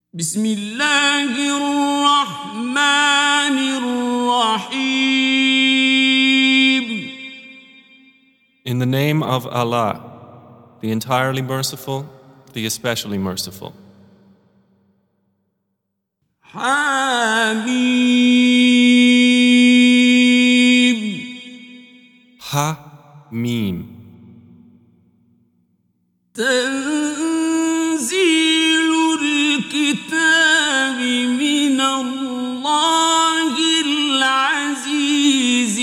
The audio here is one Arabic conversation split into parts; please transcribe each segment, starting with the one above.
بسم الله الرحمن الرحيم. In the name of Allah, the entirely merciful, the especially merciful. حميم. Ha-Mim. تنزيل الكتاب من الله العزيز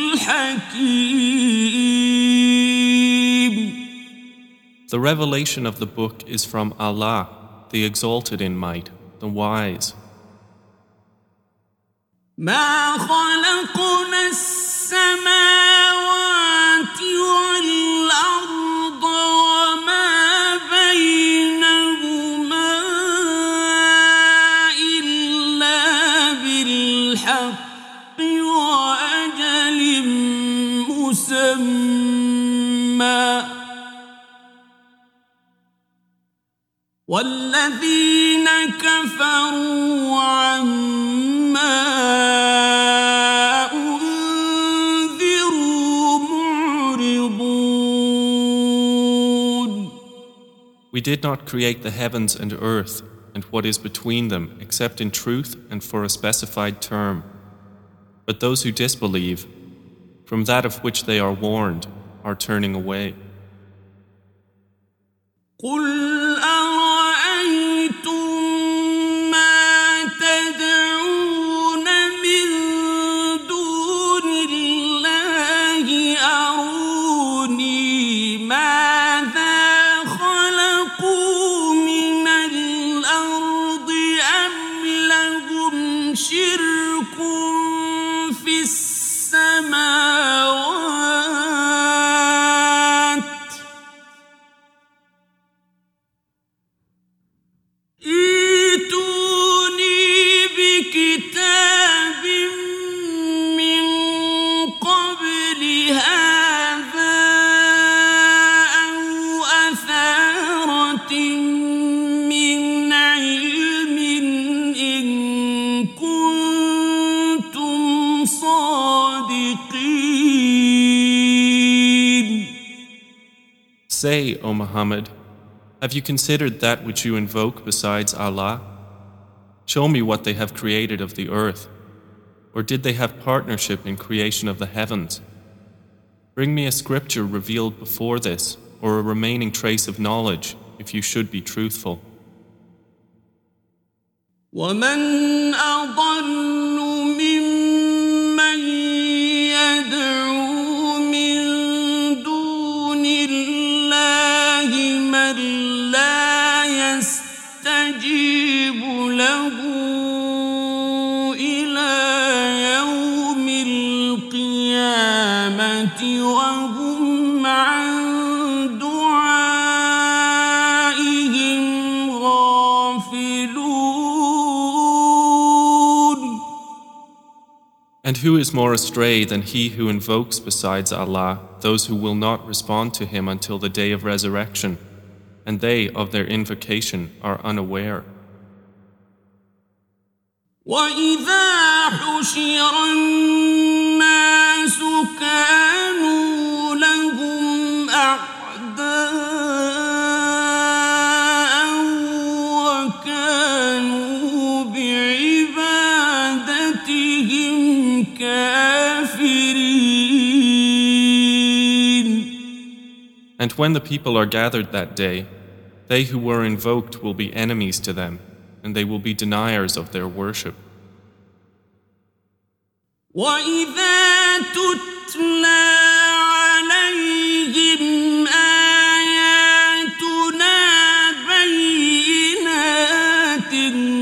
الحكيم. The revelation of the book is from Allah, the exalted in might, the wise. ما خلقنا السماوات والأرض وما بينهما إلا بالحق وأجل مسمى والذين كفروا عما أنذروا معرضون. We did not create the heavens and earth and what is between them except in truth and for a specified term. But those who disbelieve, from that of which they are warned, are turning away. قل أرأيتم ما تدعون من دون الله أروني ماذا خلقوا من الأرض أم لهم شرك في السماوات ائتوني بكتاب من قبل هذا أو أثارة من علم إن كنتم صادقين. Say, O Muhammad, have you considered that which you invoke besides Allah? Show me what they have created of the earth. Or did they have partnership in creation of the heavens? Bring me a scripture revealed before this, or a remaining trace of knowledge, if you should be truthful. ومن أضل ممن يدعو من دون الله من لا يستجيب له إلى يوم القيامة وهم عن دعائهم غافلون. And who is more astray than he who invokes besides Allah those who will not respond to him until the day of resurrection, and they of their invocation are unaware. وإذا حشر الناس كانوا لهم أعداء وكانوا بعبادتهم كافرين. And when the people are gathered that day, they who were invoked will be enemies to them, and they will be deniers of their worship. وإذا تتلى عليهم آياتنا بينات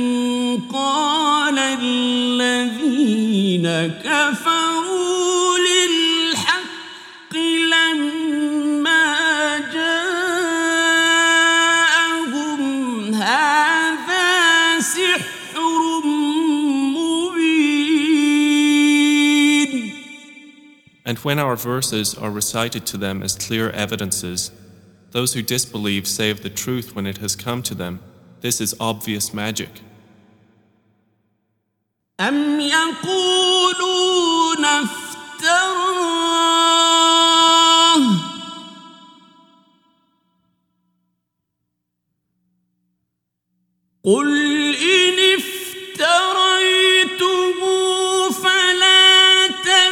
قال الذين كفروا للحق لما جاءهم هذا سحر مبين. And when our verses are recited to them as clear evidences, those who disbelieve say of the truth when it has come to them, This is obvious magic. أم يقولون افتراه قل إن افتريته فلا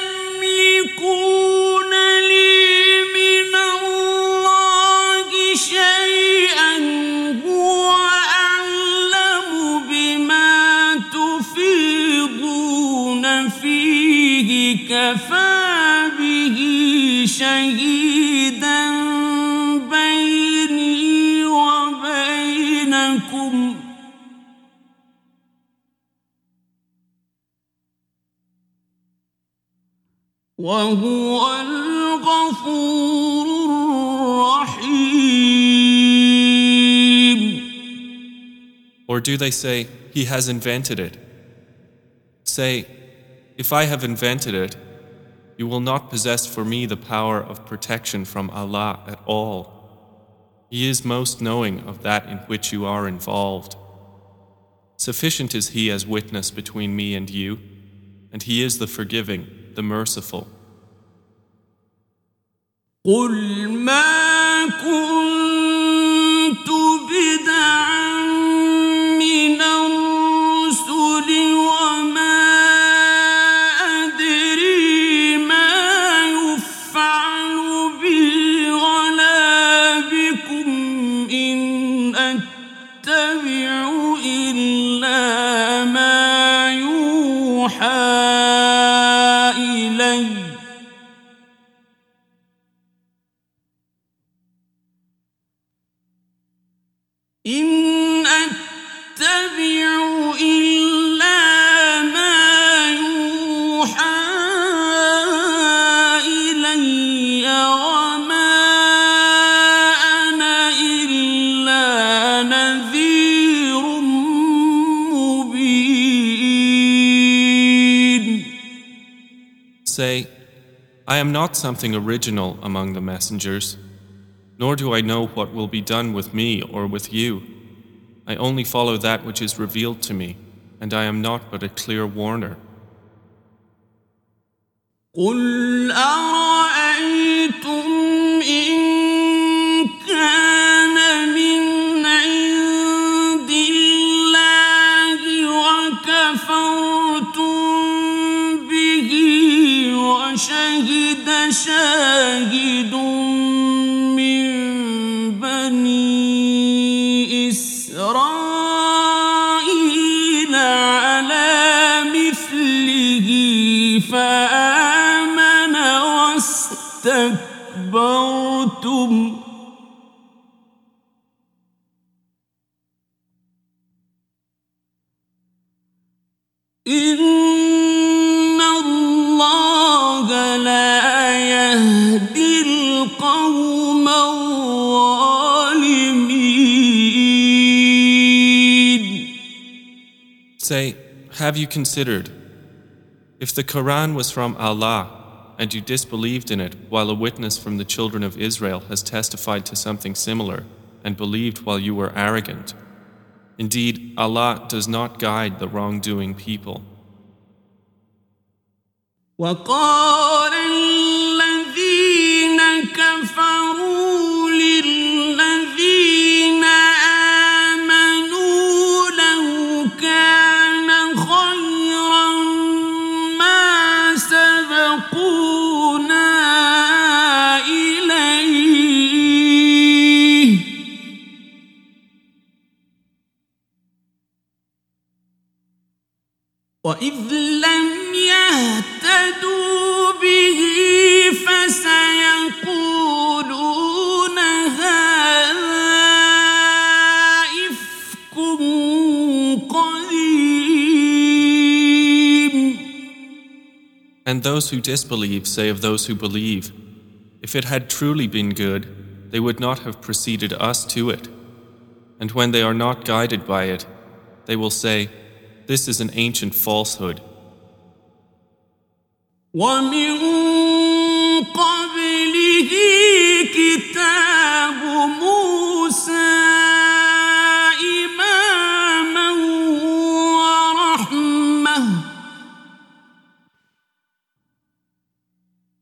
تملكون لي من الله شيئا هو أعلم بما تفيضون فيه كفى به شهيدا بيني وبينكم وهو الغفور الرحيم. Or do they say, he has invented it? Say, if I have invented it, you will not possess for me the power of protection from Allah at all. He is most knowing of that in which you are involved. Sufficient is He as witness between me and you, and He is the forgiving, the merciful. قل ما كنت بدعا من الرسل وما أدري ما يفعل بي ولا بكم إن أتبع إلا ما يوحى إلي إن أتبع إلا ما يوحى إلي وما أنا إلا نذير مبين. Say, I am not something original among the messengers, nor do I know what will be done with me or with you. I only follow that which is revealed to me, and I am not but a clear warner. قل أرأيتم إن كان من عند الله وكفرتم به وشهد شاهد من بني إسرائيل على مثله فآمن واستكبرتم إن الله لا يهدي القوم الظالمين. Say, have you considered, if the Quran was from Allah and you disbelieved in it while a witness from the children of Israel has testified to something similar and believed while you were arrogant? Indeed, Allah does not guide the wrongdoing people. وقال الذين كفروا للذين آمنوا لو كان خيرا ما سبقونا إليه وإذ لم يهتدوا به فسيقولون هذا إفك قديم. And those who disbelieve say of those who believe, if it had truly been good, they would not have preceded us to it. And when they are not guided by it, they will say, this is an ancient falsehood. ومن قبله كتاب موسى إماما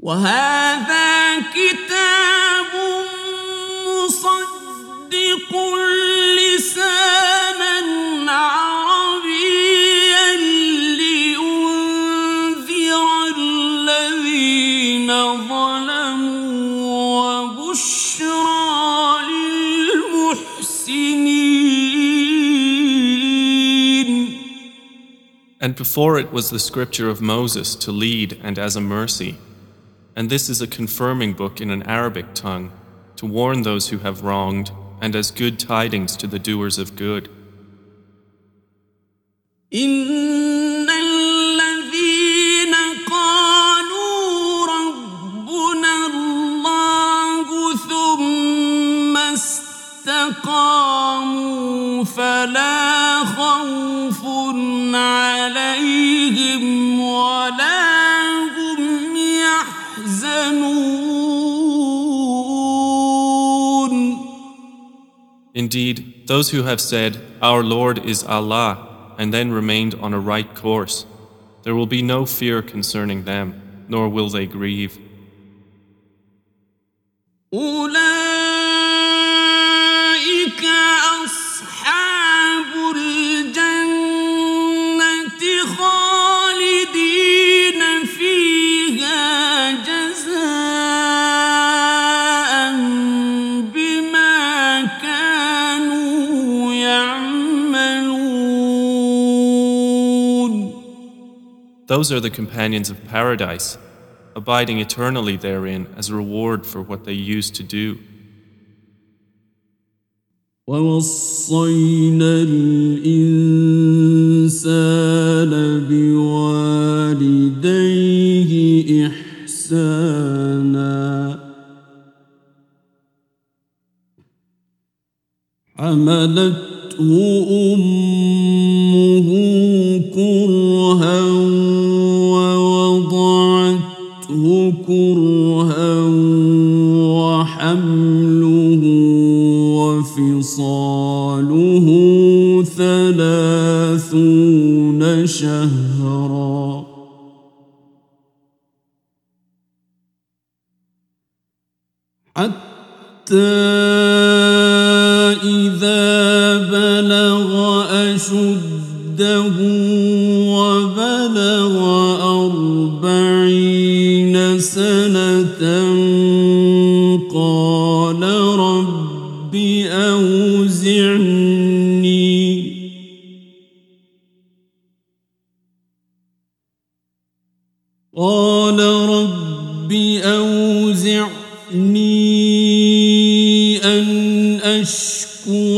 وهذا كتاب مصدق لسانا عربيا لينذر الذين ظلموا وبشرى للمحسنين. And before it was the scripture of Moses to lead and as a mercy. And this is a confirming book in an Arabic tongue to warn those who have wronged and as good tidings to the doers of good. إن الذين قالوا ربنا الله ثم استقاموا فلا خوف عليهم ولا هم يحزنون. Indeed, those who have said, Our Lord is Allah, and then remained on a right course, there will be no fear concerning them, nor will they grieve. أولئك أصحاب الجنة خالدين فيها جزاء بما كانوا يعملون. Those are the companions of paradise, abiding eternally therein as a reward for what they used to do. ووصينا الإنسان بوالديه إحسانا حملته أمه كرها ووضعته كرها وحمله وفصاله 30 شهرا حتى إذا بلغ أشده وبلغ 40 سنة قال رب أوزعني أن أشكر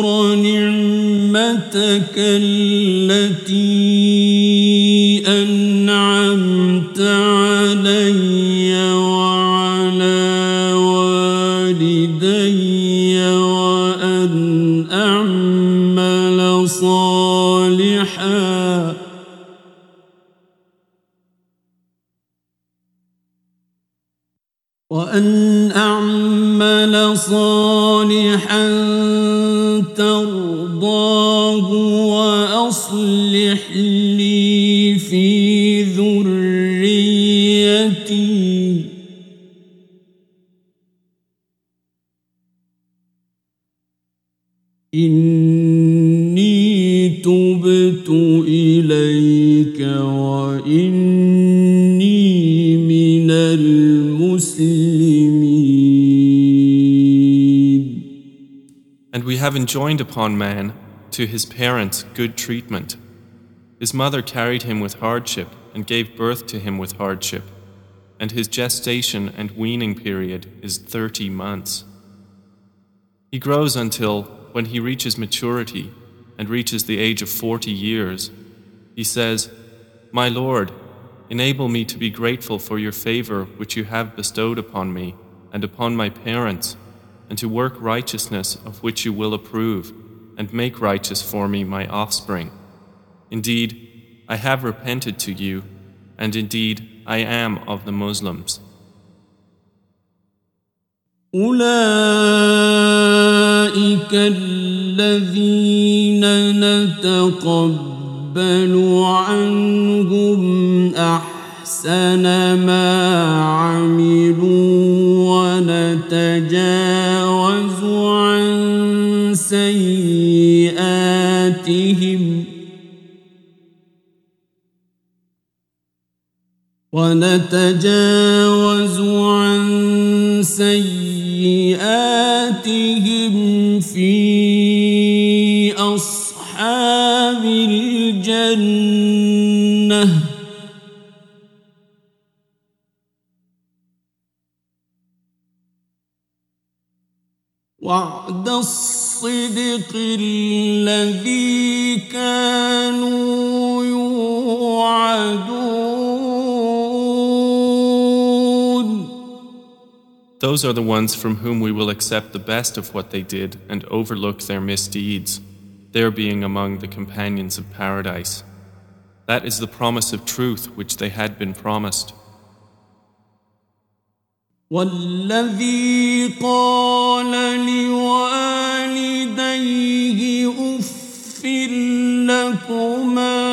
نعمتك التي أنعمت علي وعلى والدي وأن أعمل صالحا ترضاه وأصلح لي في ذريتي إني تبت إليك وإني من المسلمين. And we have enjoined upon man, to his parents, good treatment. His mother carried him with hardship and gave birth to him with hardship, and his gestation and weaning period is 30 months. He grows until, when he reaches maturity and reaches the age of 40 years, he says, "My Lord, enable me to be grateful for your favor which you have bestowed upon me and upon my parents, and to work righteousness of which you will approve, and make righteous for me my offspring. Indeed, I have repented to you, and indeed I am of the Muslims." أولئك الذين نتقبل عنهم أحسن أحسن ما عملوا ونتجاوز عن سيئاتهم في أصحاب الجنة وعد الصدق الذي كانوا يوعدون. Those are the ones from whom we will accept the best of what they did and overlook their misdeeds, their being among the companions of paradise. That is the promise of truth which they had been promised. والذي قال لوالديه أف لكما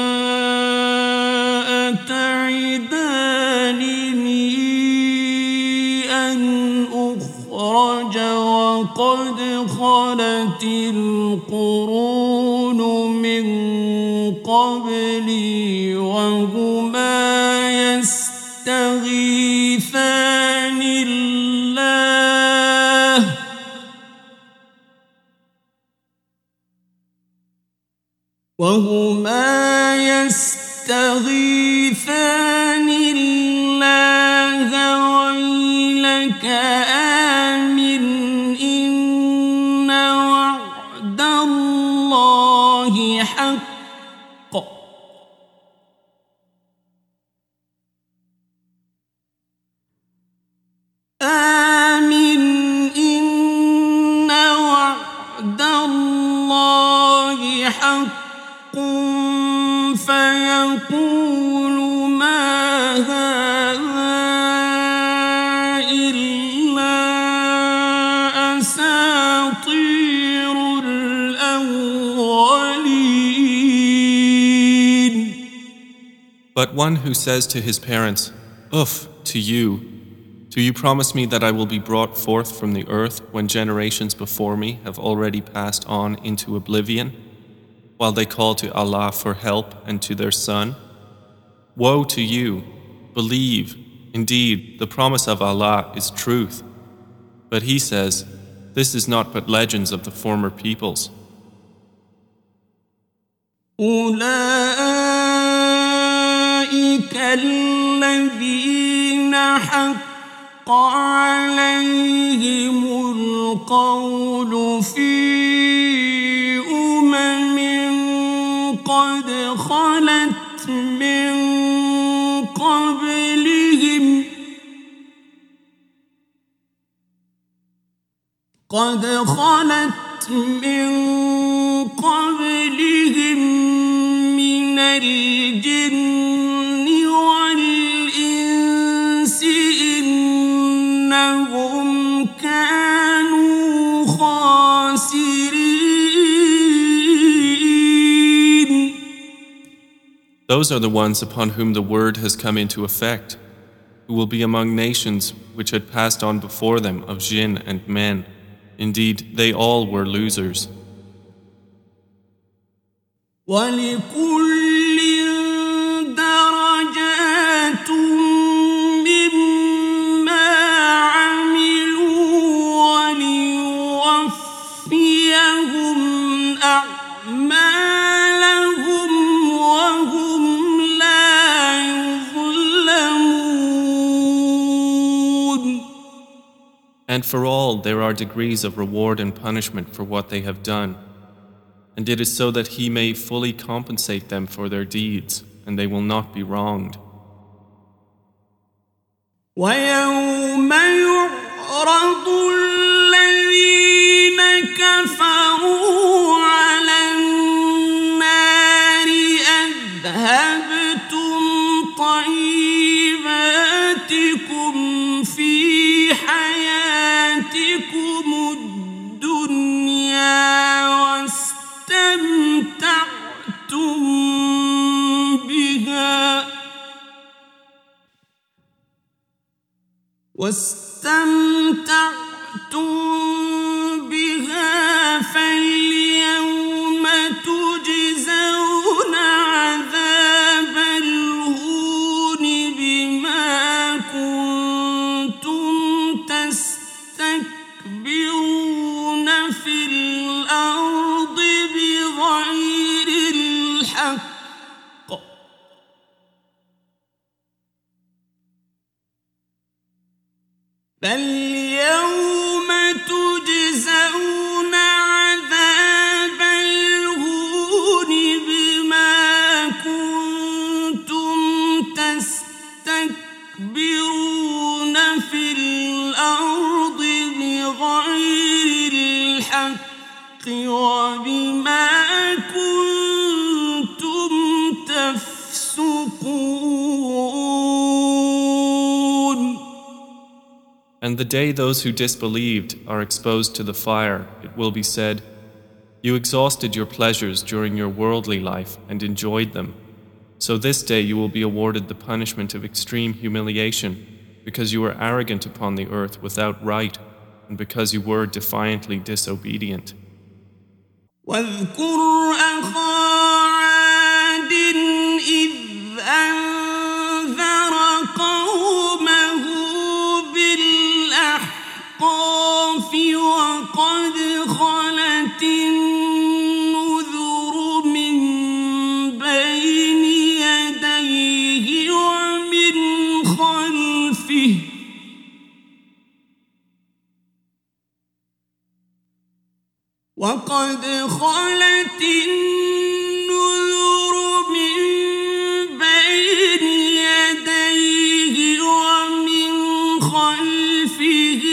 أتعدانني أن أخرج وقد خلت القرون من قبلي وهما يستغيثان الله ويلك آمن إن وعد الله حق آمن إن وعد الله حق فيقول ما هذا إلا أساطير الأولين. But one who says to his parents, "Uff, to you, do you promise me that I will be brought forth from the earth when generations before me have already passed on into oblivion?" while they call to Allah for help and to their son? Woe to you! Believe, indeed, the promise of Allah is truth. But he says, this is not but legends of the former peoples. أولئك الذين حق عليهم القول في قد خلت من قبلهم من الجن والإنس إنهم كانوا خاسرين. Those are the ones upon whom the word has come into effect, who will be among nations which had passed on before them of jinn and men. Indeed, they all were losers. وَلِكُلٍّ دَرَجَاتٌ مِّمَّا عَمِلُوا وَلِيُوَفِّيَهُمْ أَعْمَالَهُمْ وَهُمْ لَا يُظْلَمُونَ. And for all there are degrees of reward and punishment for what they have done. And it is so that he may fully compensate them for their deeds, and they will not be wronged. وَيَوْمَ يُعْرَضُ الَّذِينَ كَفَرُوا عَلَى النَّارِ أَذْهَبْتُمْ طَيِّبَاتِكُمْ فِي حَيَاتِكُمُ الدُّنْيَا واستمتعتم بها فاليوم تجزون عذاب الهون بما كنتم تستكبرون في الأرض بغير الحق فاليوم تجزون عذاب الهون بما كنتم تستكبرون في الأرض بغير الحق وبما كنتم تفسقون. And the day those who disbelieved are exposed to the fire, it will be said, "You exhausted your pleasures during your worldly life and enjoyed them. So this day you will be awarded the punishment of extreme humiliation, because you were arrogant upon the earth without right, and because you were defiantly disobedient." واذكر أخا عاد إذ أنذر قومه بالأحقاف وقد خلت النذر من بين يديه ومن خلفه وقد خلت النذر من بين يديه ومن خلفه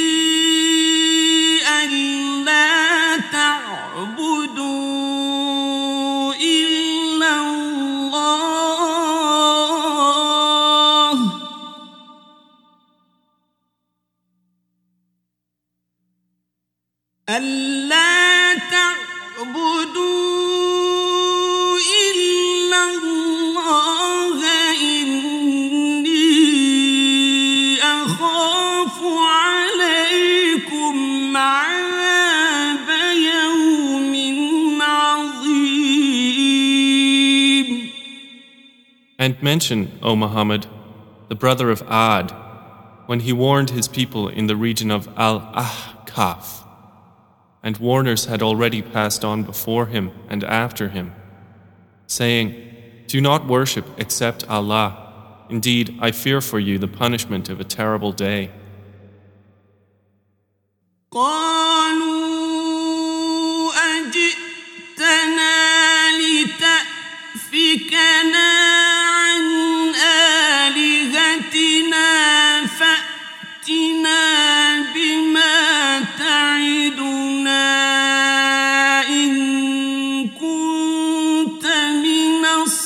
ألا تعبدوا إلا الله إلا الله إني أخاف عليكم عذاب يوم عظيم. And mention, O Muhammad, the brother of Ad, when he warned his people in the region of Al-Ahqaf. And warners had already passed on before him and after him, saying, "Do not worship except Allah. Indeed, I fear for you the punishment of a terrible day." قالوا أجئتنا لتأفكنا عن آلهتنا فأتنا بما تعدنا إن كنت من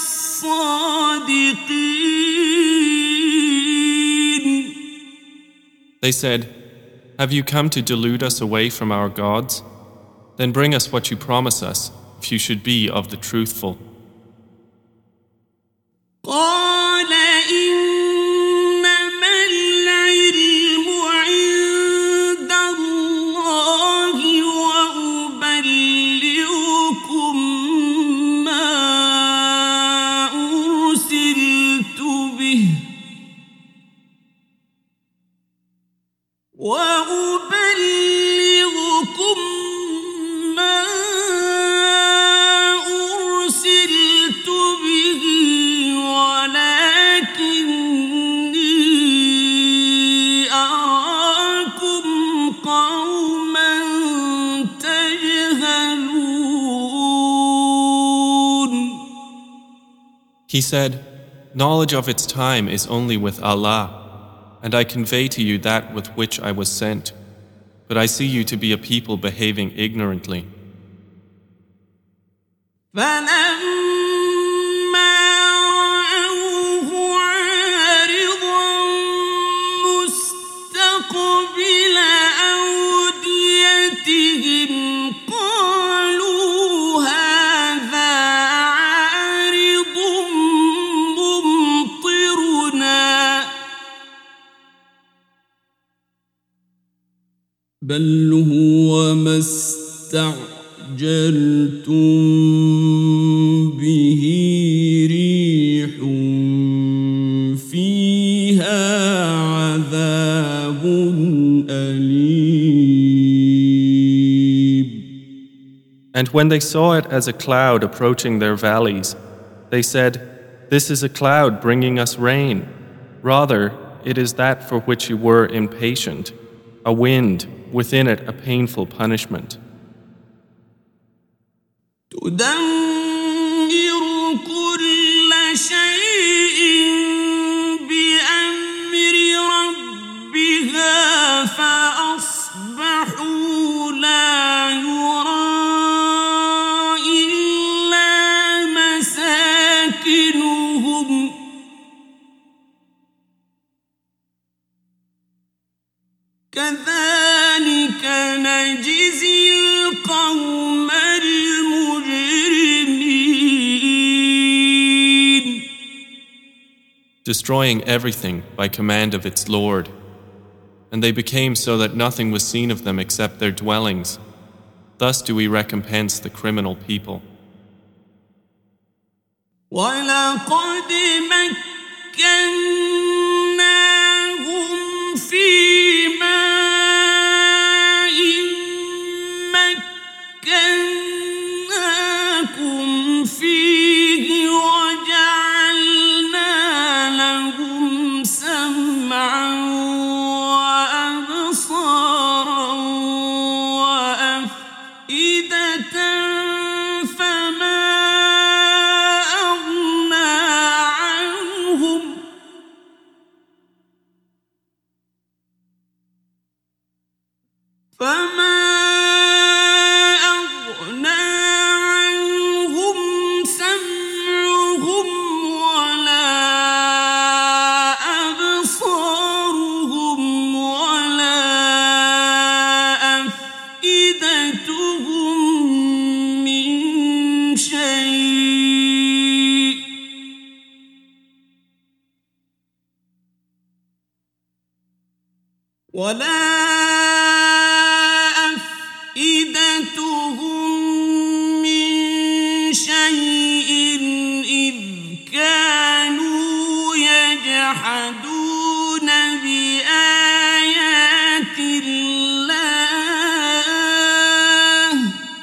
الصادقين. They said, "Have you come to delude us away from our gods? Then bring us what you promise us, if you should be of the truthful." قال إنما العلم عند الله وأبلغكم ما أرسلت به ولكني أراكم قوما تجهلون. He said, "Knowledge of its time is only with Allah, and I convey to you that with which I was sent. But I see you to be a people behaving ignorantly." فلما رأوه عارضا مستقبل أوديتهم قالوا هذا عارض ممطرنا بل هو ما استعجلتم به ريح فيها عذاب أليم. And when they saw it as a cloud approaching their valleys, they said, "This is a cloud bringing us rain. Rather, it is that for which you were impatient, a wind, within it a painful punishment." تدمر كل شيء بأمر ربها فأصبحوا لا يرى إلا مساكنهم كذلك نجزي القوم المجرمين. Destroying everything by command of its Lord. And they became so that nothing was seen of them except their dwellings. Thus do we recompense the criminal people. وَلَقَدْ مَكَّنَّاهُمْ فِي مَاءٍ مَّكَّنَّاكُمْ فِيهِ وَجَعَلْنَا لَهُمْ سَمْعًا وَأَبْصَارًا وَأَفْئِدَةً فَمَا أَغْنَىٰ عنهم سمعهم ولا أبصارهم ولا أفئدتهم من شيء إذ كانوا يجحدون بآيات الله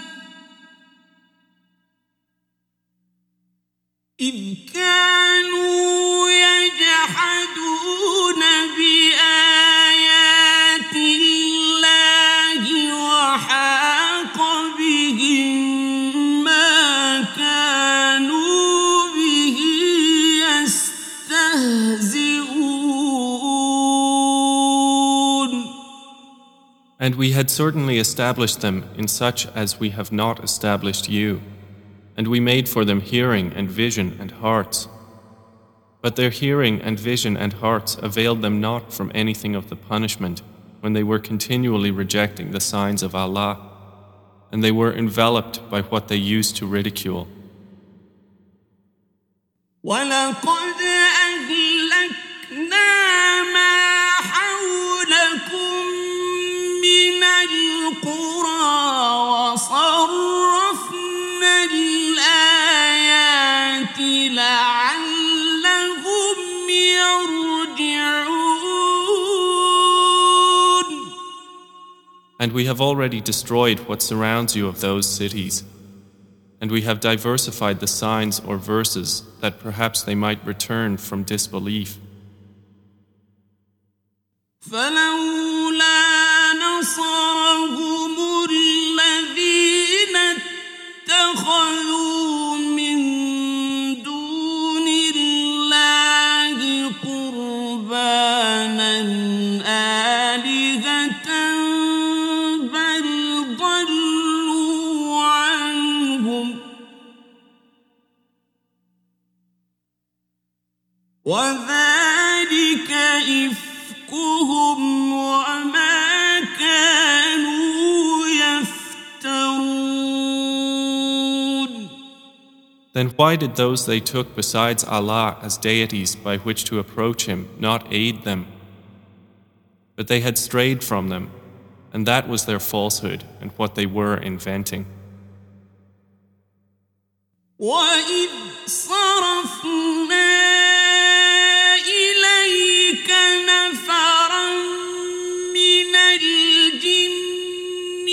وحاق بهم ما كانوا به يستهزئون. And we had certainly established them in such as we have not established you. And we made for them hearing and vision and hearts. But their hearing and vision and hearts availed them not from anything of the punishment when they were continually rejecting the signs of Allah, and they were enveloped by what they used to ridicule. وَلَقَدْ أَهْلَكْنَا مَا حَوْلَكُم مِّنَ الْقُرَىٰ وَصَرَّفْنَا الْآيَاتِ لَعَلَّهُمْ يَرْجِعُونَ. And we have already destroyed what surrounds you of those cities, and we have diversified the signs or verses that perhaps they might return from disbelief. فلولا نصرهم الذين اتخذوا من دون الله قربانا آلهة بل ضلوا عنهم وذلك إفكهم وما كانوا يفترون. Then why did those they took besides Allah as deities by which to approach Him not aid them? But they had strayed from them, and that was their falsehood and what they were inventing. وَإِذْ صَرَفْنَا إِلَيْكَ نَفَرًا مِنَ الْجِنِّ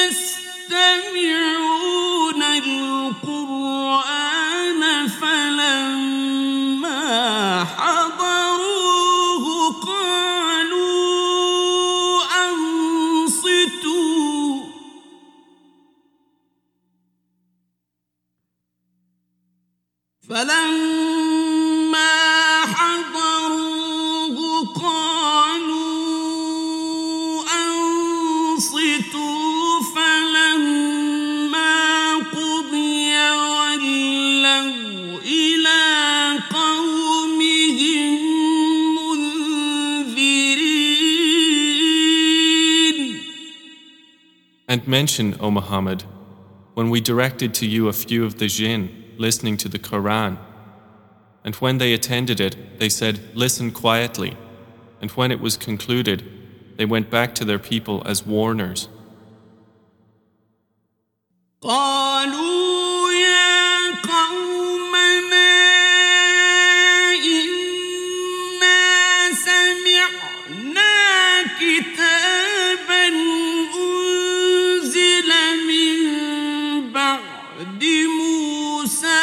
يَسْتَمِعُونَ الْقُرْآنَ فَلَمَّا حَضَرُوهُ قَالُوا أَنصِتُوا فَلَمَّا حَضَرُوهُ قَالُوا أَنصِتُوا فَلَمَّا قُضِيَ وَلَّوْا إِلَىٰ قَوْمِهِم مُّنذِرِينَ. And mention, O Muhammad, when we directed to you a few of the jinn listening to the Quran, and when they attended it, they said, "Listen quietly," and when it was concluded, they went back to their people as warners. قالوا يا قومنا إنا سمعنا كتابا أنزل من بعد موسى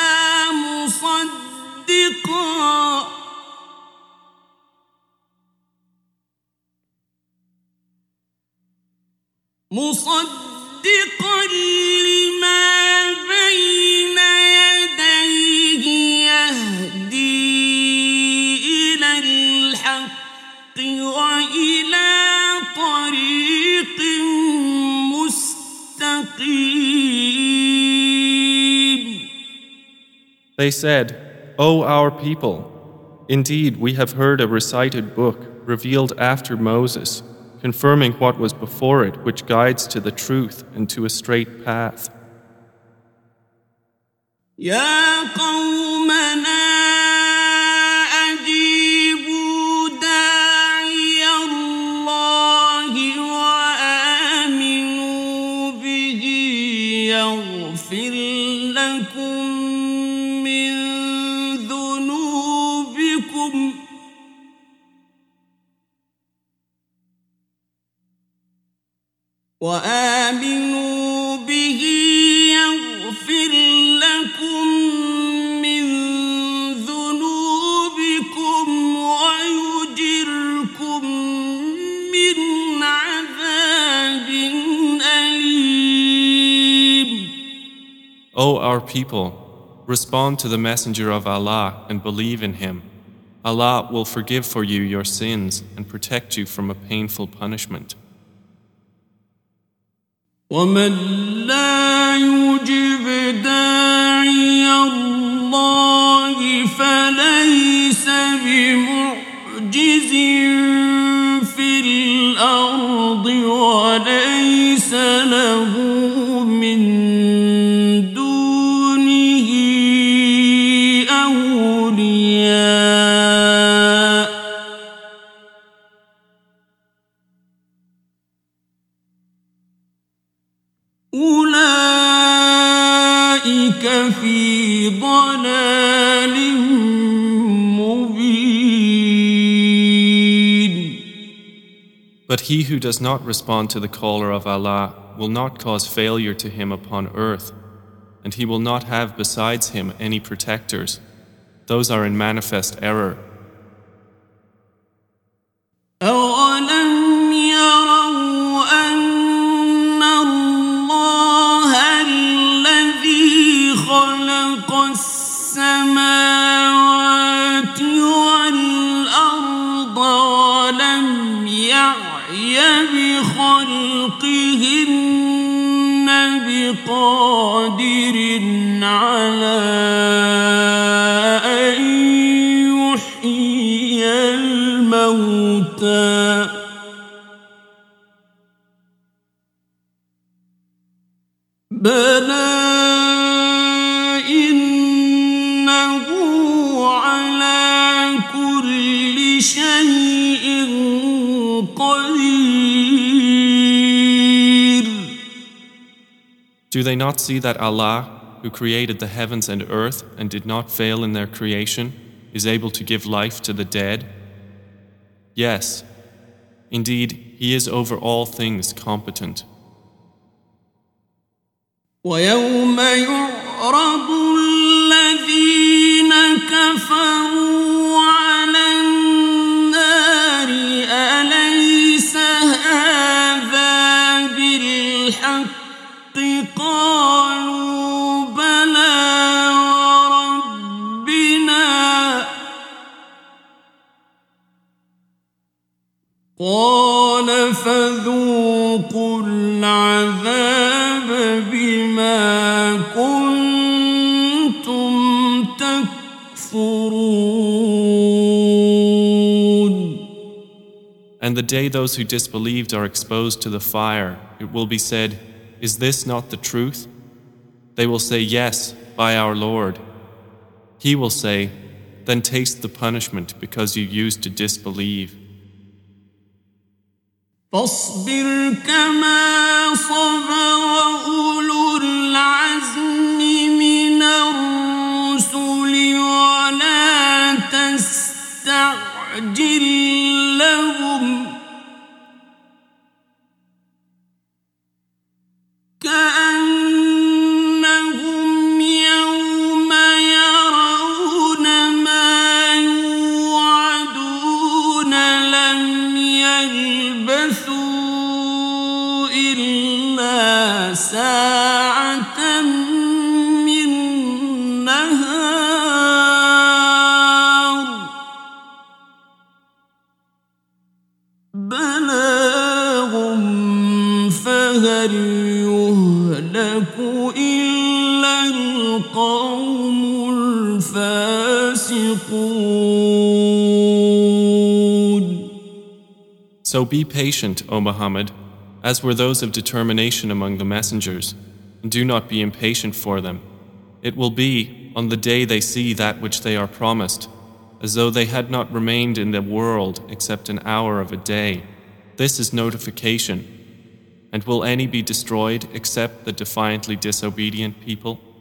مصدقا لما بين يديه يهدي إلى الحق وإلى طريق مستقيم. They said, "O our people, indeed we have heard a recited book revealed after Moses, confirming what was before it, which guides to the truth and to a straight path." يا قومنا أجيبوا داعي الله وآمنوا به يغفر لكم من ذنوبكم ويجركم من عذاب أليم. O our people, respond to the Messenger of Allah and believe in him. Allah will forgive for you your sins and protect you from a painful punishment. ومن لا يجب داعي الله فليس بمعجز في الأرض وليس له من دونه أولياء أولئك في ضلال مبين. But he who does not respond to the caller of Allah will not cause failure to him upon earth, and he will not have besides him any protectors. Those are in manifest error. أَوَلَمْ يَرَوْا أَنَّ اللَّهَ الَّذِي خَلَقَ السَّمَاوَاتِ وَالْأَرْضَ وَلَمْ يَعْيَ بِخَلْقِهِنَّ بِقَادِرٍ عَلَىٰ أَن يُحْيِيَ الموتى بلى إنه على كل شيء قدير. Do they not see that Allah, who created the heavens and earth and did not fail in their creation, is able to give life to the dead? Yes, indeed, He is over all things competent. ويوم يعرض الذين كفروا على النار أليس هذا بالحق قالوا بلى وربنا قال فذوقوا العذاب بما كنتم تكفرون. And the day those who disbelieved are exposed to the fire, it will be said, "Is this not the truth?" They will say, "Yes, by our Lord." He will say, "Then taste the punishment because you used to disbelieve." فاصبر كما صبر أولو العزم من الرسل ولا تستعجل لهم كأنهم يوم يرون ما يوعدون لم يلبثوا إلا ساعة من نهار بلاغ فهل يهلك إلا القوم الفاسقون. So be patient, O Muhammad, as were those of determination among the messengers, and do not be impatient for them. It will be, on the day they see that which they are promised, as though they had not remained in the world except an hour of a day. This is notification. And will any be destroyed except the defiantly disobedient people?